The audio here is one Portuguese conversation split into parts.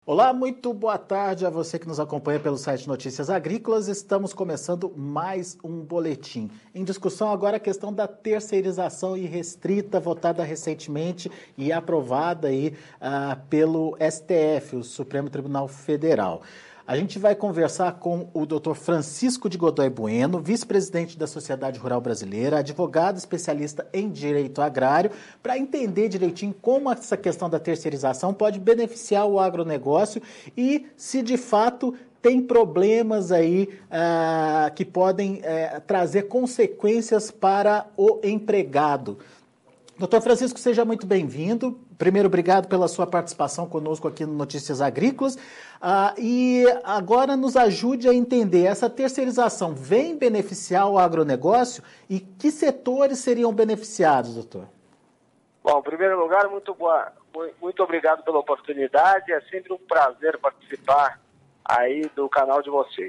Olá, muito boa tarde a você que nos acompanha pelo site Notícias Agrícolas. Estamos começando mais um boletim. Em discussão agora a questão da terceirização irrestrita, votada recentemente e aprovada aí pelo STF, o Supremo Tribunal Federal. A gente vai conversar com o Dr. Francisco de Godoy Bueno, vice-presidente da Sociedade Rural Brasileira, advogado especialista em direito agrário, para entender direitinho como essa questão da terceirização pode beneficiar o agronegócio e se de fato tem problemas aí que podem trazer consequências para o empregado. Doutor Francisco, seja muito bem-vindo. Primeiro, obrigado pela sua participação conosco aqui no Notícias Agrícolas. E agora nos ajude a entender, essa terceirização vem beneficiar o agronegócio e que setores seriam beneficiados, doutor? Bom, em primeiro lugar, muito obrigado pela oportunidade. É sempre um prazer participar aí do canal de vocês.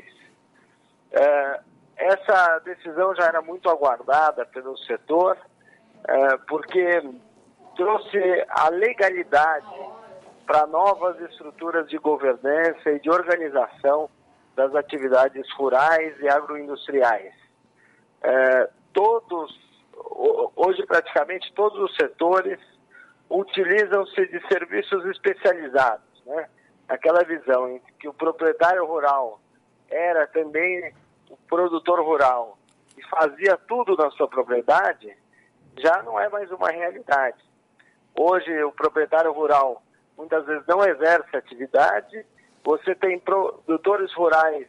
Essa decisão já era muito aguardada pelo setor, porque trouxe a legalidade para novas estruturas de governança e de organização das atividades rurais e agroindustriais. Hoje praticamente todos os setores utilizam-se de serviços especializados, né? Aquela visão em que o proprietário rural era também o produtor rural e fazia tudo na sua propriedade, já não é mais uma realidade. Hoje o proprietário rural muitas vezes não exerce atividade, você tem produtores rurais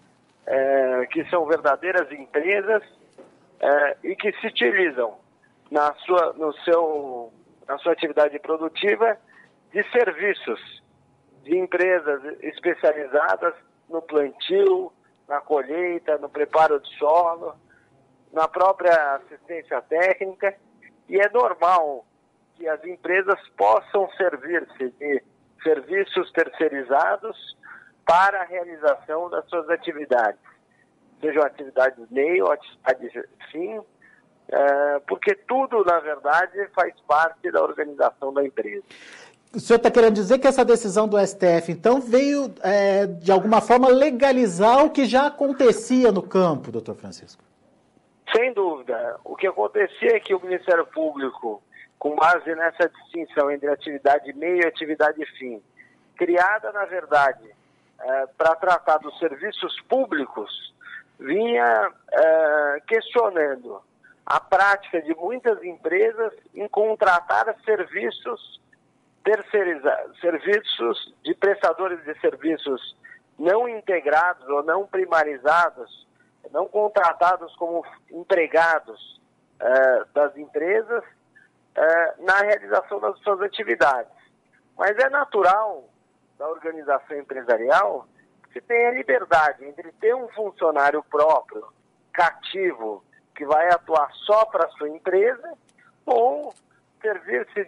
que são verdadeiras empresas e que se utilizam na sua atividade produtiva de serviços de empresas especializadas no plantio, na colheita, no preparo de solo, na própria assistência técnica, e é normal que as empresas possam servir-se de serviços terceirizados para a realização das suas atividades, sejam atividades meio ou atividades fim, porque tudo, na verdade, faz parte da organização da empresa. O senhor está querendo dizer que essa decisão do STF, então, veio, de alguma forma, legalizar o que já acontecia no campo, doutor Francisco? Sem dúvida. O que acontecia é que o Ministério Público, com base nessa distinção entre atividade meio e atividade fim, criada, na verdade, para tratar dos serviços públicos, vinha questionando a prática de muitas empresas em contratar serviços terceirizados, serviços de prestadores de serviços não integrados ou não primarizados, não contratados como empregados das empresas na realização das suas atividades. Mas é natural da organização empresarial que tenha a liberdade entre ter um funcionário próprio, cativo, que vai atuar só para a sua empresa, ou servir-se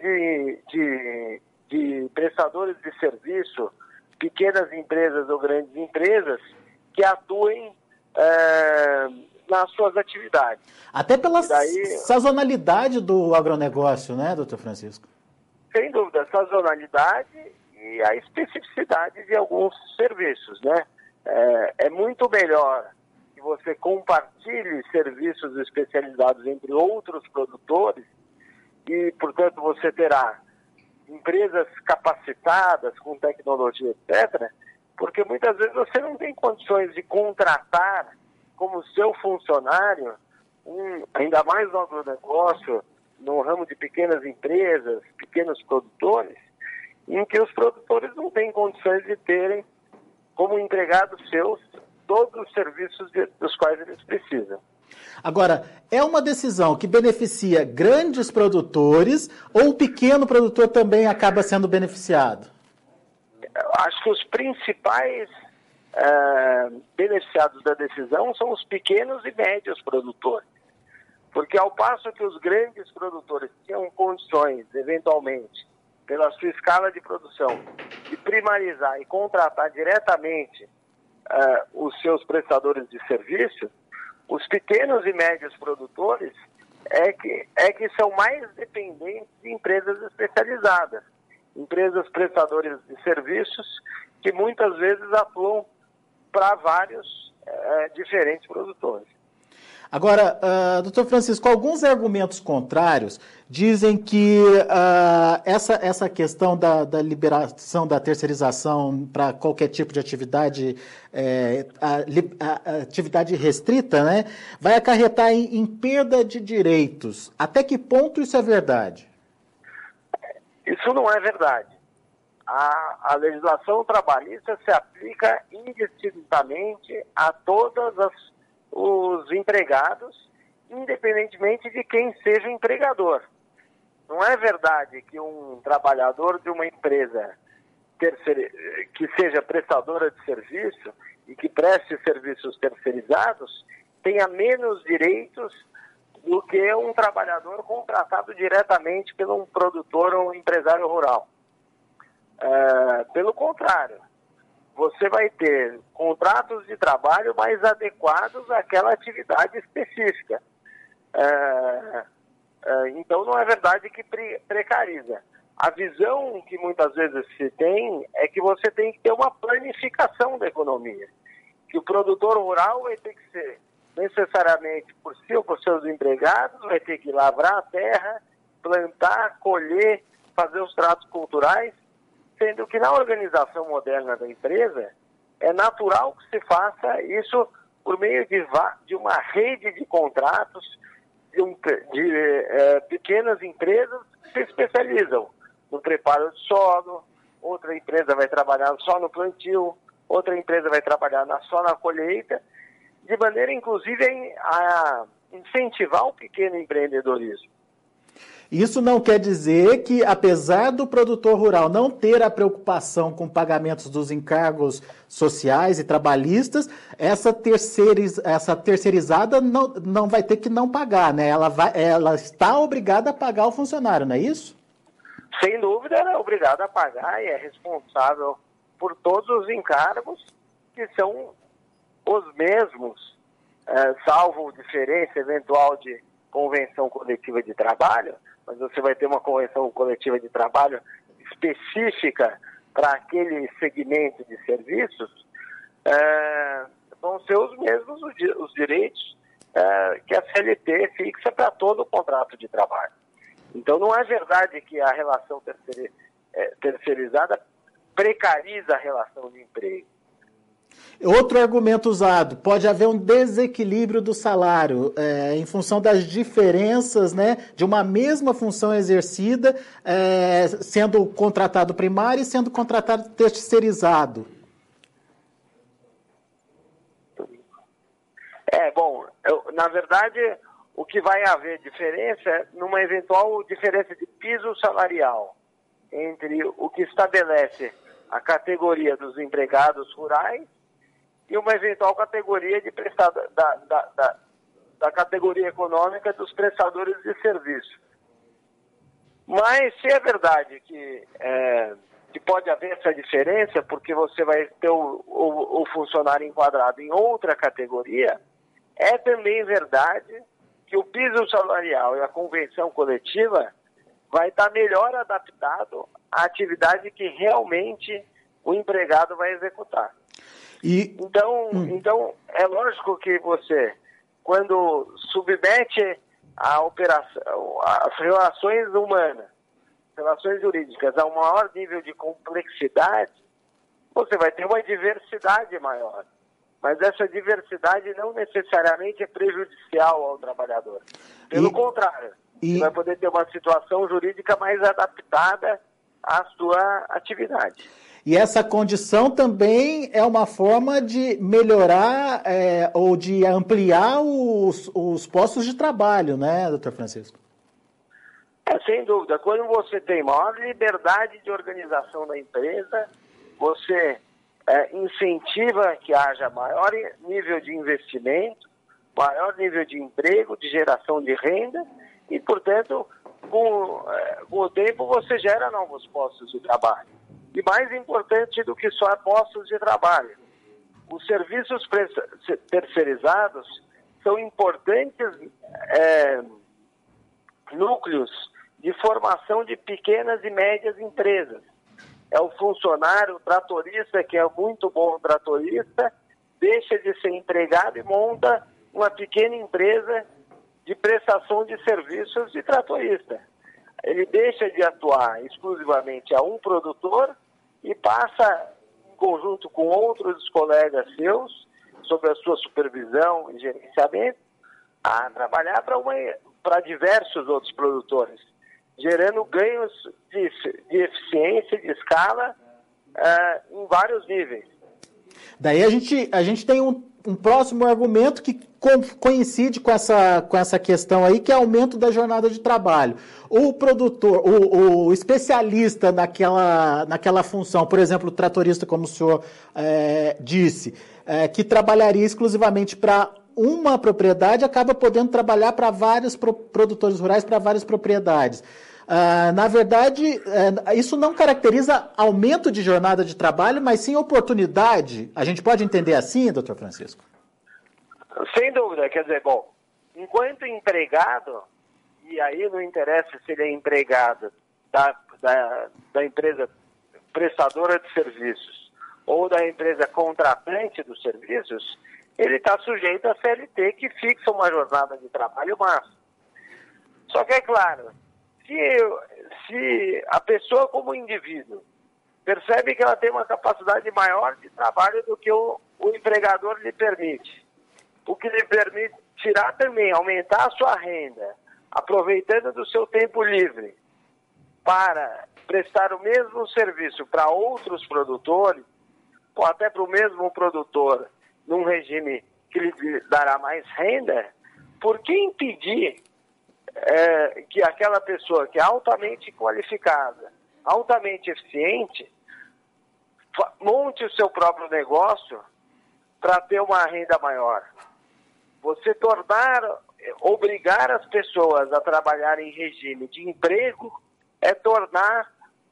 de prestadores de serviço, pequenas empresas ou grandes empresas, que atuem nas suas atividades. Até pela sazonalidade do agronegócio, né, doutor Francisco? Sem dúvida, a sazonalidade e a especificidade de alguns serviços, né? É muito melhor que você compartilhe serviços especializados entre outros produtores e, portanto, você terá empresas capacitadas com tecnologia, etc., porque muitas vezes você não tem condições de contratar como seu funcionário, ainda mais no agronegócio, no ramo de pequenas empresas, pequenos produtores, em que os produtores não têm condições de terem como empregados seus todos os serviços dos quais eles precisam. Agora, é uma decisão que beneficia grandes produtores ou o pequeno produtor também acaba sendo beneficiado? Acho que os principais beneficiados da decisão são os pequenos e médios produtores. Porque ao passo que os grandes produtores tinham condições, eventualmente, pela sua escala de produção, de primarizar e contratar diretamente os seus prestadores de serviço, os pequenos e médios produtores é que são mais dependentes de empresas especializadas, empresas prestadoras de serviços que muitas vezes atuam para vários diferentes produtores. Agora, doutor Francisco, alguns argumentos contrários dizem que essa questão da liberação da terceirização para qualquer tipo de atividade, atividade restrita, né, vai acarretar em perda de direitos. Até que ponto isso é verdade? Isso não é verdade. A legislação trabalhista se aplica indistintamente a todos os empregados, independentemente de quem seja o empregador. Não é verdade que um trabalhador de uma empresa que seja prestadora de serviço e que preste serviços terceirizados tenha menos direitos do que um trabalhador contratado diretamente por um produtor ou um empresário rural. Pelo contrário, você vai ter contratos de trabalho mais adequados àquela atividade específica. Então, não é verdade que precariza. A visão que muitas vezes se tem é que você tem que ter uma planificação da economia. Que o produtor rural vai ter que ser necessariamente por si ou por seus empregados, vai ter que lavrar a terra, plantar, colher, fazer os tratos culturais, sendo que na organização moderna da empresa é natural que se faça isso por meio de uma rede de contratos de pequenas empresas que se especializam no preparo de solo, outra empresa vai trabalhar só no plantio, outra empresa vai trabalhar só na colheita, de maneira, inclusive, a incentivar o pequeno empreendedorismo. Isso não quer dizer que, apesar do produtor rural não ter a preocupação com pagamentos dos encargos sociais e trabalhistas, essa terceirizada não vai ter que não pagar, né? Ela está obrigada a pagar o funcionário, não é isso? Sem dúvida, ela é obrigada a pagar e é responsável por todos os encargos que são os mesmos, salvo diferença eventual de convenção coletiva de trabalho, mas você vai ter uma convenção coletiva de trabalho específica para aquele segmento de serviços, vão ser os mesmos os direitos que a CLT fixa para todo o contrato de trabalho. Então, não é verdade que a relação terceirizada precariza a relação de emprego. Outro argumento usado, pode haver um desequilíbrio do salário em função das diferenças, né, de uma mesma função exercida, sendo contratado primário e sendo contratado terceirizado. Na verdade, o que vai haver diferença é numa eventual diferença de piso salarial entre o que estabelece a categoria dos empregados rurais e uma eventual categoria de da categoria econômica dos prestadores de serviço. Mas se é verdade que pode haver essa diferença, porque você vai ter o funcionário enquadrado em outra categoria, é também verdade que o piso salarial e a convenção coletiva vai estar melhor adaptado à atividade que realmente o empregado vai executar. Então, é lógico que você, quando submete a operação, as relações humanas, relações jurídicas a um maior nível de complexidade, você vai ter uma diversidade maior. Mas essa diversidade não necessariamente é prejudicial ao trabalhador. Pelo contrário, você vai poder ter uma situação jurídica mais adaptada à sua atividade. E essa condição também é uma forma de melhorar ou de ampliar os postos de trabalho, né, doutor Francisco? Sem dúvida. Quando você tem maior liberdade de organização da empresa, você incentiva que haja maior nível de investimento, maior nível de emprego, de geração de renda e, portanto, com o tempo você gera novos postos de trabalho. E mais importante do que só postos de trabalho, os serviços terceirizados são importantes núcleos de formação de pequenas e médias empresas. é o funcionário, o tratorista, que é muito bom tratorista, deixa de ser empregado e monta uma pequena empresa de prestação de serviços de tratorista. Ele deixa de atuar exclusivamente a um produtor e passa, em conjunto com outros colegas seus, sob a sua supervisão e gerenciamento, a trabalhar para diversos outros produtores, gerando ganhos de eficiência, de escala, em vários níveis. Daí a gente tem um próximo argumento que coincide com essa questão aí, que é o aumento da jornada de trabalho. O produtor, o especialista naquela função, por exemplo, o tratorista, como o senhor disse, que trabalharia exclusivamente para uma propriedade, acaba podendo trabalhar para vários produtores rurais, para várias propriedades. Na verdade, isso não caracteriza aumento de jornada de trabalho, mas sim oportunidade. A gente pode entender assim, doutor Francisco? Sem dúvida. Quer dizer, bom, enquanto empregado, e aí não interessa se ele é empregado da empresa prestadora de serviços ou da empresa contratante dos serviços, ele está sujeito a CLT, que fixa uma jornada de trabalho máxima. Só que é claro, se a pessoa como indivíduo percebe que ela tem uma capacidade maior de trabalho do que o empregador lhe permite, o que lhe permite tirar também, aumentar a sua renda, aproveitando do seu tempo livre para prestar o mesmo serviço para outros produtores, ou até para o mesmo produtor, num regime que lhe dará mais renda, por que impedir que aquela pessoa que é altamente qualificada, altamente eficiente, monte o seu próprio negócio para ter uma renda maior? Você obrigar as pessoas a trabalhar em regime de emprego é tornar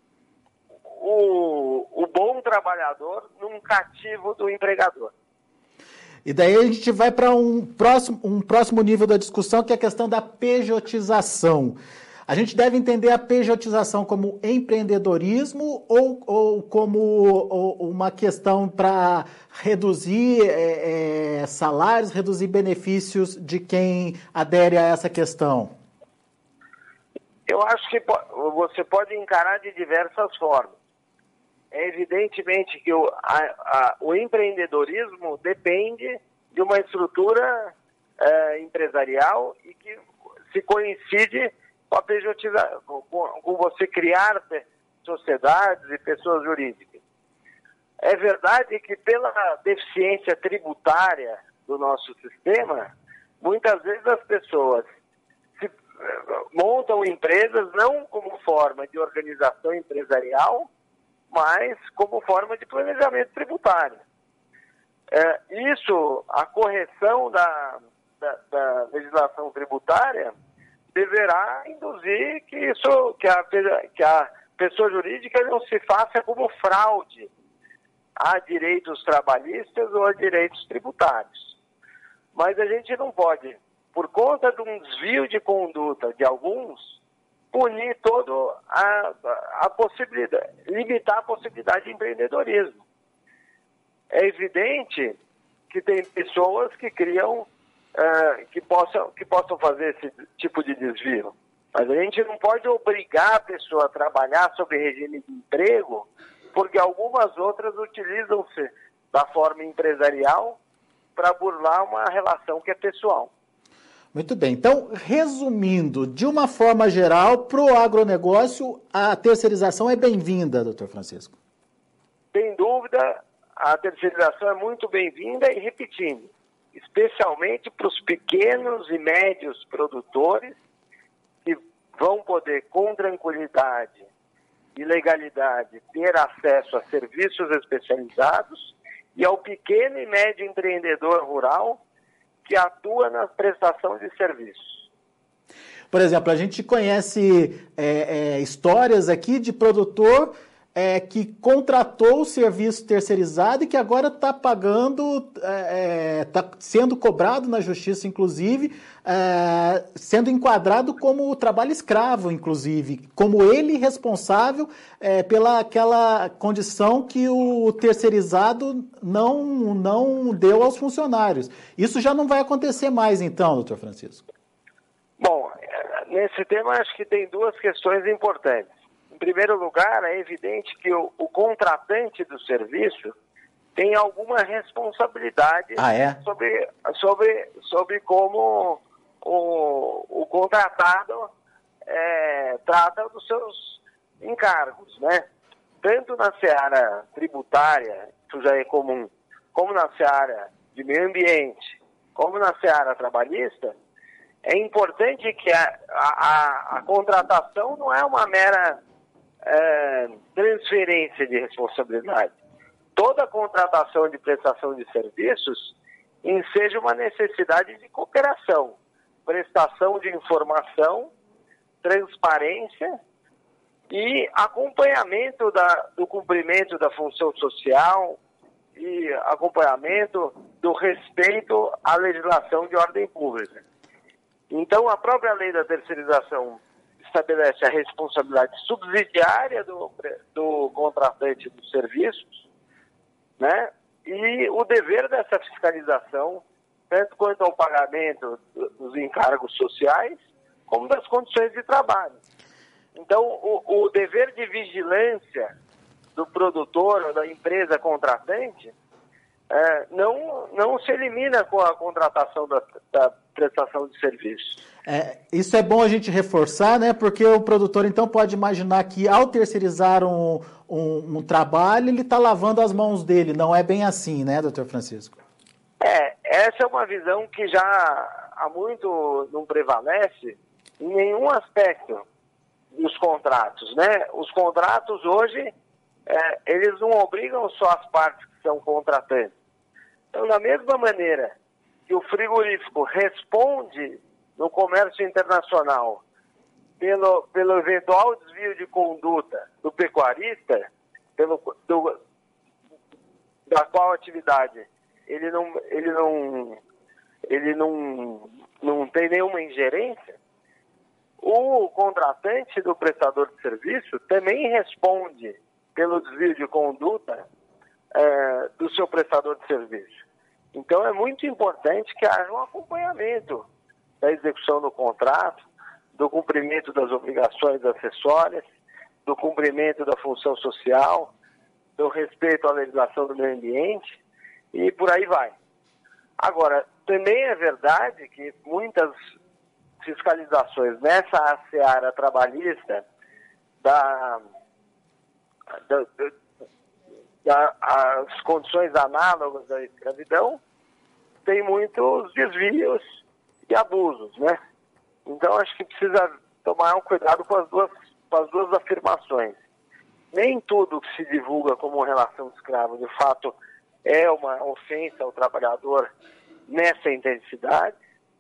o bom trabalhador num cativo do empregador. E daí a gente vai para um próximo nível da discussão, que é a questão da pejotização. A gente deve entender a pejotização como empreendedorismo ou como uma questão para reduzir salários, reduzir benefícios de quem adere a essa questão? Eu acho que você pode encarar de diversas formas. É evidentemente que o empreendedorismo depende de uma estrutura empresarial e que se coincide com a pejotização, com você criar sociedades e pessoas jurídicas. É verdade que pela deficiência tributária do nosso sistema, muitas vezes as pessoas montam empresas não como forma de organização empresarial, mas como forma de planejamento tributário. A correção da legislação tributária deverá induzir que a pessoa jurídica não se faça como fraude a direitos trabalhistas ou a direitos tributários. Mas a gente não pode, por conta de um desvio de conduta de alguns, punir toda a possibilidade, limitar a possibilidade de empreendedorismo. É evidente que tem pessoas que criam, que possam fazer esse tipo de desvio. Mas a gente não pode obrigar a pessoa a trabalhar sob regime de emprego, porque algumas outras utilizam-se da forma empresarial para burlar uma relação que é pessoal. Muito bem. Então, resumindo, de uma forma geral, para o agronegócio, a terceirização é bem-vinda, doutor Francisco? Sem dúvida, a terceirização é muito bem-vinda e, repetindo, especialmente para os pequenos e médios produtores que vão poder, com tranquilidade e legalidade, ter acesso a serviços especializados, e ao pequeno e médio empreendedor rural que atua na prestação de serviços. Por exemplo, a gente conhece histórias aqui de produtor que contratou o serviço terceirizado e que agora está pagando, está sendo cobrado na justiça, inclusive, sendo enquadrado como trabalho escravo, inclusive, como ele responsável pela aquela condição que o terceirizado não deu aos funcionários. Isso já não vai acontecer mais, então, doutor Francisco? Bom, nesse tema acho que tem duas questões importantes. Em primeiro lugar, é evidente que o contratante do serviço tem alguma responsabilidade sobre como o contratado trata dos seus encargos, né? Tanto na seara tributária, isso já é comum, como na seara de meio ambiente, como na seara trabalhista. É importante que a contratação não é uma mera transferência de responsabilidade. Toda contratação de prestação de serviços enseja uma necessidade de cooperação, prestação de informação, transparência e acompanhamento do cumprimento da função social e acompanhamento do respeito à legislação de ordem pública. Então, a própria lei da terceirização estabelece a responsabilidade subsidiária do contratante dos serviços, né? E o dever dessa fiscalização, tanto quanto ao pagamento dos encargos sociais, como das condições de trabalho. Então, o dever de vigilância do produtor ou da empresa contratante não se elimina com a contratação da prestação de serviço. Isso é bom a gente reforçar, né? Porque o produtor, então, pode imaginar que ao terceirizar um trabalho, ele está lavando as mãos dele. Não é bem assim, né, doutor Francisco? Essa é uma visão que já há muito não prevalece em nenhum aspecto dos contratos, né? Os contratos hoje, eles não obrigam só as partes que são contratantes. Então, da mesma maneira que o frigorífico responde no comércio internacional pelo eventual desvio de conduta do pecuarista, da qual atividade ele não tem nenhuma ingerência, o contratante do prestador de serviço também responde pelo desvio de conduta do seu prestador de serviço. Então, é muito importante que haja um acompanhamento da execução do contrato, do cumprimento das obrigações acessórias, do cumprimento da função social, do respeito à legislação do meio ambiente e por aí vai. Agora, também é verdade que muitas fiscalizações nessa seara trabalhista as condições análogas da escravidão tem muitos desvios e abusos, né? Então, acho que precisa tomar um cuidado com as duas afirmações. Nem tudo que se divulga como relação de escravo, de fato, é uma ofensa ao trabalhador nessa intensidade.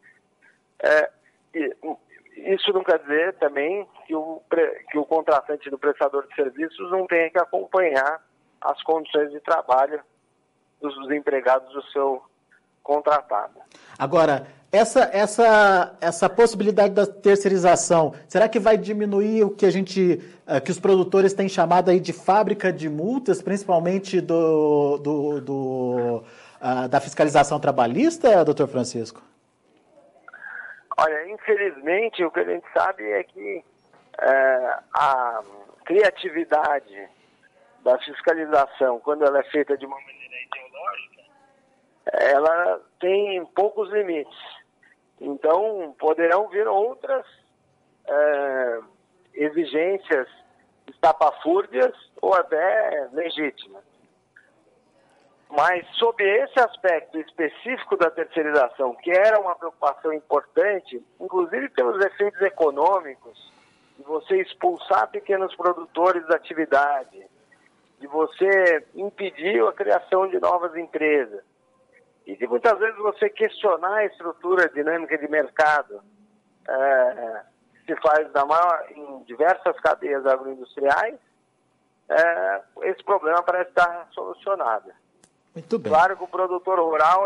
Isso não quer dizer também que o contratante do prestador de serviços não tenha que acompanhar as condições de trabalho dos empregados do seu contratado. Agora, essa possibilidade da terceirização, será que vai diminuir o que que os produtores têm chamado aí de fábrica de multas, principalmente da fiscalização trabalhista, doutor Francisco? Olha, infelizmente, o que a gente sabe é que a criatividade da fiscalização, quando ela é feita de uma maneira ideológica, ela tem poucos limites. Então, poderão vir outras exigências estapafúrdias ou até legítimas. Mas, sob esse aspecto específico da terceirização, que era uma preocupação importante, inclusive pelos efeitos econômicos, de você expulsar pequenos produtores da atividade, de você impedir a criação de novas empresas, e de muitas vezes você questionar a estrutura dinâmica de mercado que se faz em diversas cadeias agroindustriais, esse problema parece estar solucionado. Muito bem. Claro que o produtor rural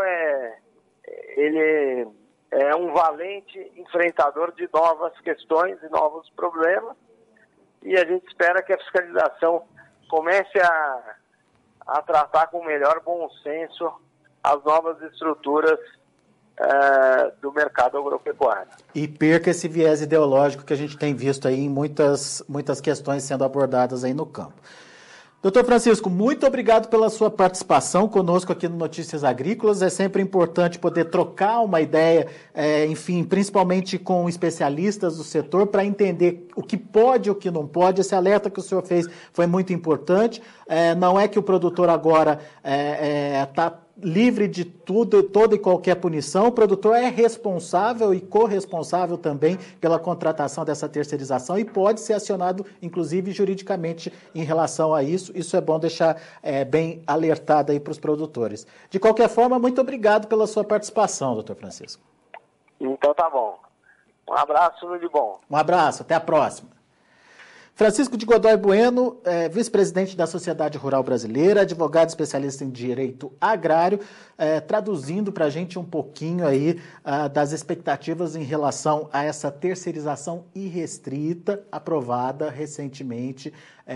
ele é um valente enfrentador de novas questões e novos problemas, e a gente espera que a fiscalização comece a tratar com melhor bom senso as novas estruturas do mercado agropecuário. E perca esse viés ideológico que a gente tem visto aí em muitas questões sendo abordadas aí no campo. Doutor Francisco, muito obrigado pela sua participação conosco aqui no Notícias Agrícolas. É sempre importante poder trocar uma ideia, enfim, principalmente com especialistas do setor, para entender o que pode e o que não pode. Esse alerta que o senhor fez foi muito importante. Não é que o produtor agora está livre de toda e qualquer punição. O produtor é responsável e corresponsável também pela contratação dessa terceirização e pode ser acionado, inclusive, juridicamente em relação a isso. Isso é bom deixar bem alertado aí para os produtores. De qualquer forma, muito obrigado pela sua participação, doutor Francisco. Então tá bom. Um abraço, tudo de bom. Um abraço, até a próxima. Francisco de Godoy Bueno, vice-presidente da Sociedade Rural Brasileira, advogado especialista em direito agrário, traduzindo para a gente um pouquinho aí das expectativas em relação a essa terceirização irrestrita aprovada recentemente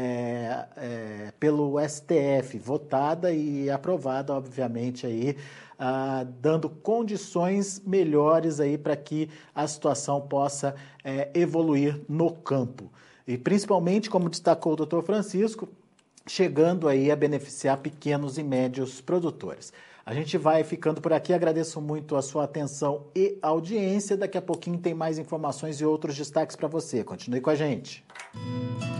pelo STF, votada e aprovada, obviamente, aí, dando condições melhores aí para que a situação possa evoluir no campo. E principalmente, como destacou o doutor Francisco, chegando aí a beneficiar pequenos e médios produtores. A gente vai ficando por aqui, agradeço muito a sua atenção e audiência. Daqui a pouquinho tem mais informações e outros destaques para você. Continue com a gente.